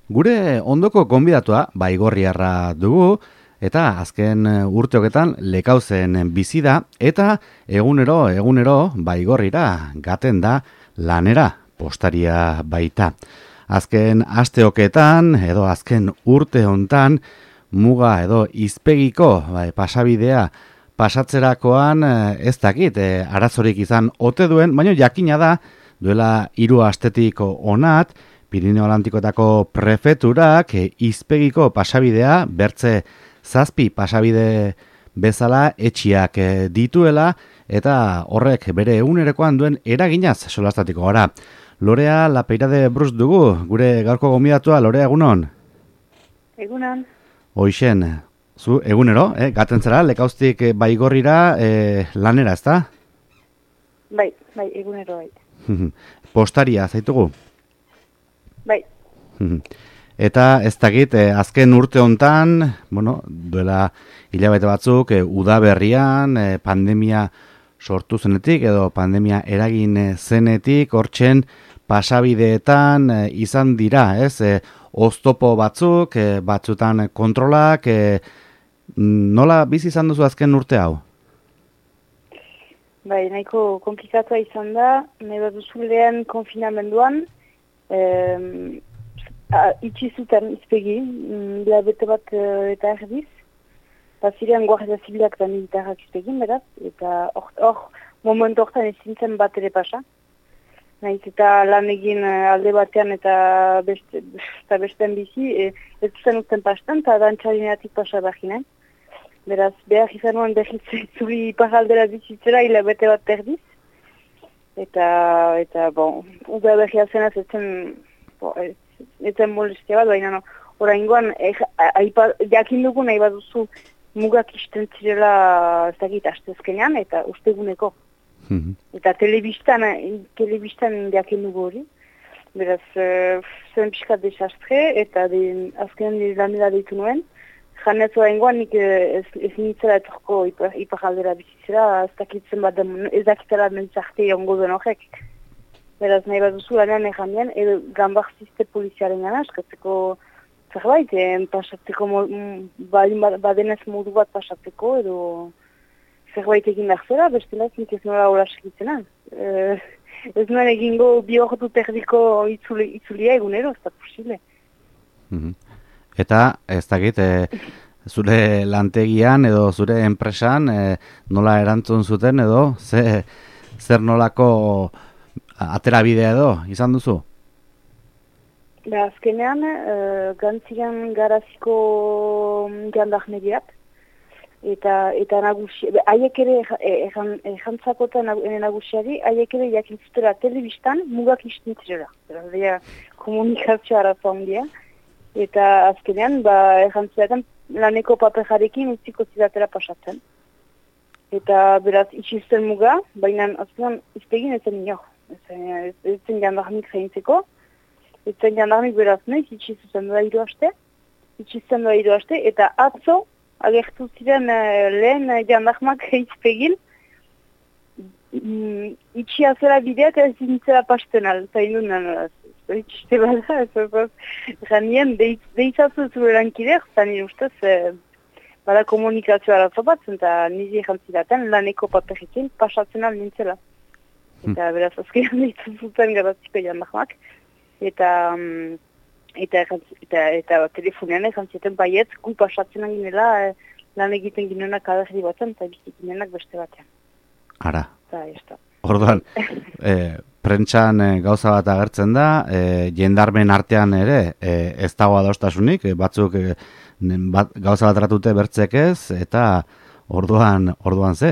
Gure ondoko gonbidatua Baigorriarra dugu eta azken urteoketan Lekauzen bizi da eta egunero Baigorrira gaten da lanera, postaria baita. Azken asteoketan edo azken urte hontan muga edo izpegiko pasabidea pasatzerakoan ez dakit arazorik izan ote duen, baina jakina da duela 3 astetik honat Pirineo Atlantikoetako prefeturak izpegiko pasabidea bertze 7 pasabide bezala etxiak dituela eta horrek bere egunerokoan duen eraginaz solastatiko gara. Lorea Lapeirade Brus dugu, gure gaurko gonbidatua. Lorea, egunon? Egunon. Hoixen, zu egunero, gaten zara, Lekauztik Baigorrira lanera, ezta? Bai, egunero bai. Postaria zaitugu? Bai. Eta ez dakit, azken urte hontan, duela hilabete batzuk, udaberrian, pandemia sortu zenetik, edo pandemia eragin zenetik, hortzen pasabideetan izan dira, ez? Oztopo batzuk, batzutan kontrolak, nola bizi izan duzu azken urte hau? Bai, nahiko komplikatua izan da, nahi bat duzulean konfinamenduan, itxi zuten izpegi, hilabete bat eta erdiz, ziren Guardia Zibilak eta militarrak izpegin, beraz, eta hor momentu hortan ezin zen bat ere pasa. Nahiz eta lan egin alde batean eta besten bizi, ez zen usten pastan, eta dantxarineatik pasa behinen. Beraz, behar izan nuen behiz zuri paraldera bizitzera hilabete bat erdiz. Eta uda behia zenaz etzen molestia bat, baina oraingoan jakin dugu nahi bat duzu mugak izten zirela ez dakit astezkenean eta usteguneko. Eta telebistan jakin dugu hori. Beraz, zen pixkat desastre eta azkenean lanera deitu nuen. Janez oraingoan nik ez nintzela etorko ipar bizitzera, ez dakitzen bat ez dakitela mentzarte ongo duen horrek. Beraz, nahi bat duzu lanean egan edo ganbarzizte poliziaren gana, eskatzeko zerbait, pasatzeko, badenez modu bat pasatzeko, edo zerbait egin behar zera, bestela nik ez nola hola segitzena. Ez nuen egingo bi ordu terdiko itzulia egunero, ez da posible. Eta, ez dakit, zure lantegian edo zure enpresan nola erantzun zuten edo zer nolako aterabidea edo izan duzu? Azkenean, gantzigan garaziko jandarmeriak, eta nagusi, haiek ere jantzakota nagusiari, haiek ere jakintzutera telebistan mugak iztintzirela. Komunikazioa arazoa handia. Eta azkenean, jantziaten laneko papejarekin utziko zidatera pasatzen. Eta beraz, itxizten muga, baina azkenean izpegin ezen nio. Ezen jandarmik zaintzeko. Ezen jandarmik beraz nahiz, itxizten doa 3 aste. Itxizten doa 3 aste, eta atzo, agertu ziren lehen jandarmak izpegin, itxia zela bideak ez zintzela pastenal, zaindunan. Itxiste bada, janien, deitzazu zure lankidea, zanin ustez, bada komunikazioa arazo bat, eta nizi jantzidaten laneko paperekin pasatzen nintzela. Eta beraz, azkenean deitzen zuten garaziko jandarmak, eta telefonean jantziaten baietz, gu pasatzen ginela lan egiten ginenak adarri batzen, eta bizik ginenak beste batean. Ara. Eta ez da. Orduan, prentxan gauza bat agertzen da, jendarmen artean ere ez dago adostasunik, batzuk gauza bat ratute bertzek ez, eta orduan ze?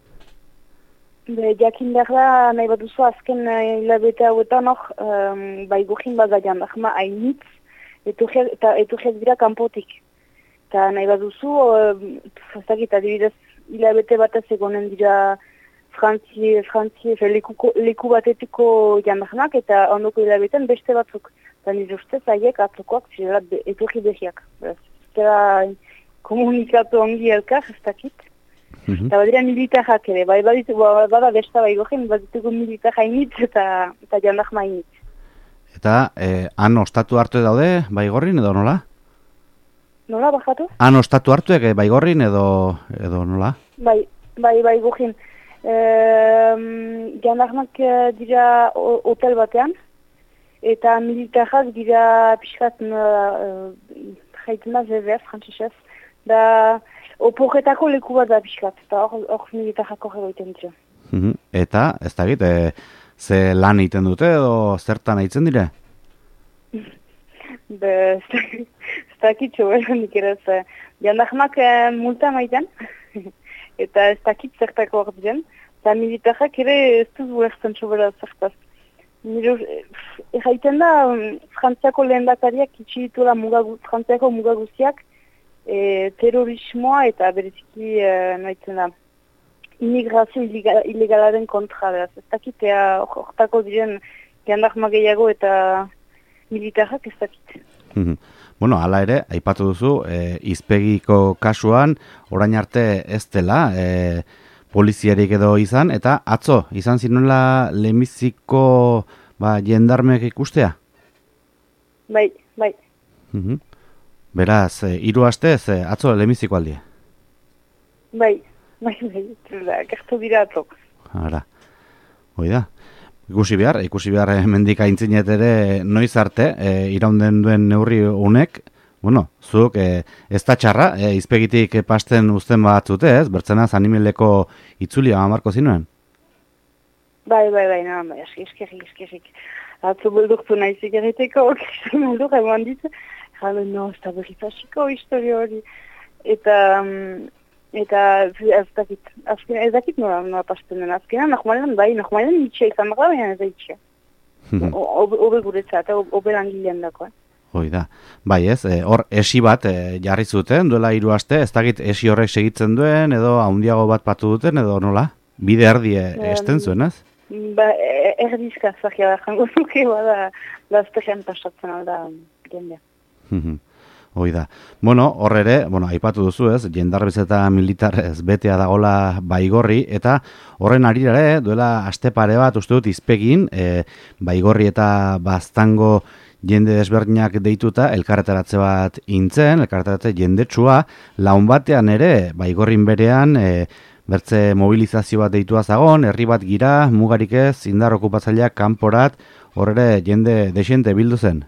Jakin behar da, nahi bat duzu azken hilabete hauetan hor, Baigorrin bat da jandarma hainitz, etorriak dira kanpotik. Eta nahi bat duzu, ez dakit, adibidez hilabete bat ez egonen dira Frantzi, leku batetiko jandarmak eta ondoko hilabetean beste batzuk. Eta nire ustez, haiek atzokoak zirela etorri behiak. Zera komunikatu ongi elkar, ez dakit. Eta badira militarrak ere, bada besta Baigorrin, baditugu militar hainitz eta jandarma hainitz. Eta han ostatu hartu daude Baigorrin edo nola? Nola bajatu? Han ostatu hartuek Baigorrin edo nola? Bai, gujin. Jandarmak dira hotel batean, eta militarrak dira pixkat jaiten da zebez, frantzisez, da oporretako leku bat da pixkat, eta hor militarrak horre goiten dira. Eta, ez dakit, ze lan egiten dute edo zertan egiten dire? Ez dakit txobela nik ere, jandarmak multa maiten, eta ez dakit zertako hor diren, eta militarrak ere ez dut gulertzen txobela zertaz. Erraiten da, Frantziako lehendakariak itxirituela Frantziako mugaguziak terrorismoa eta bereziki noitzen da immigrazio ilegalaren kontra, beraz. Ez dakit, hortako diren jandarma gehiago eta militarrak ez dakit. Bueno, hala ere, aipatu duzu, izpegiko kasuan, orain arte ez dela, poliziarik edo izan, eta atzo, izan zinuela lehenbiziko jendarmek ikustea? Bai. Beraz, 3 astez, atzo lehenbiziko aldia? Bai, gertu dira atzo. Ara, hoi da. Ikusi behar mendik aintzinet ere noiz arte, iraunden duen neurri honek, bueno, zuk ez da txarra, izpegitik pasten uzten batzute, ez? Bertzenaz animeleko itzulia amarko zinuen? Bai, eskerrik. Atzo beldurtu nahizik erriteko, beldur eman ditu. No, ez da berritaziko historio hori. Eta ez dakit nola pasten den azkenan, normalen itxea izan baka, baina ez da itxea. Obe guretzat, obe langilean dako. Hoi da. Bai ez, hor esi bat jarri zuten, duela 3 aste, ez dakit esi horrek segitzen duen, edo handiago bat patu duten, edo nola? Bide erdi esten zuen, ez? Erdizka zakia da, jango zuke bada, aztean pasatzen alda jendea. Hoi da. Bueno, hor ere, aipatu duzu ez, jendarbiz eta militar ez betea dagola Baigorri, eta horren arirare, duela aste pare bat, uste dut izpegin, Baigorri eta Baztango jende desberdinak deituta, elkarretaratze bat intzen, elkarretaratze jendetsua, laun batean ere, Baigorrin berean, bertze mobilizazio bat deitua zagon, herri bat gira, mugarik ez, indar okupatzaileak kanporat, hor ere jende desente bildu zen.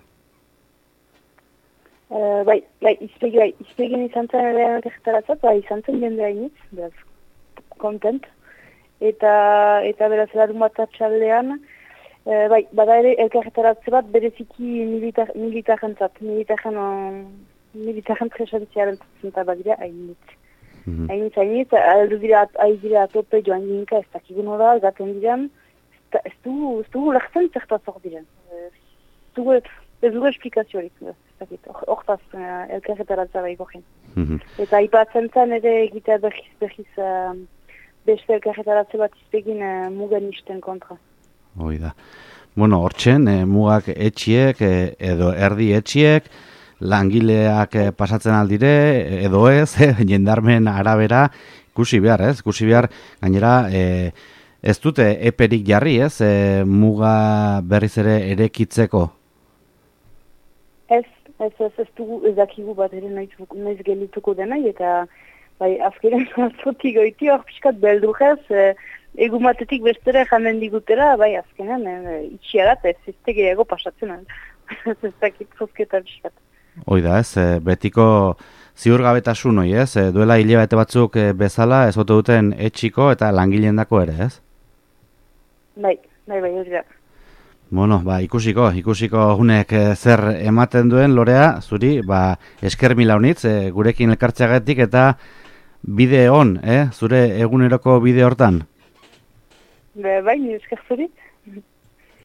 Izpegin izan zen ere elkarretaratzat, izan zen jende hainitz, beraz, kontent. Eta beraz, larun bat atxaldean, bada ere elkarretaratze bat bereziki militarentzat, militaren presentziaren zenta badira hainitz. Hainitz, aldu dira atope joan ginka, ez dakigun hori, gaten diren, ez dugu lehzen zertaz hor diren. Ez dugu esplikaziorik, hortaz elkarretaratza Baigorrin. Eta aipatzen zen ere egitea berriz beste elkarretaratze bat izpegin muganisten kontra. Hoi da. Bueno, hortzen, mugak etxiek edo erdi etxiek, langileak pasatzen aldire, edo ez, jendarmen arabera, ikusi behar, ez? Ikusi behar, gainera, ez dute eperik jarri, ez? Muga berriz ere erekitzeko? Ez dakigu bat ere noiz gelituko denai, eta azkeren azotik goiti hor piskat beldurrez, egumatetik bestera jamen digutera, azkenen itxiarat ez gehiago pasatzen. Ez dakit zozketa piskat. Hoi da ez, betiko ziurgabetasun hoi ez, duela hilabete batzuk bezala ez ote duten etxiko eta langileen dako ere ez? Bai, hori da. Bueno, ikusiko hunek zer ematen duen Lorea, zuri, esker mila honitz, gurekin elkartzeagatik eta bide on, zure eguneroko bide hortan? Bai, esker zuri.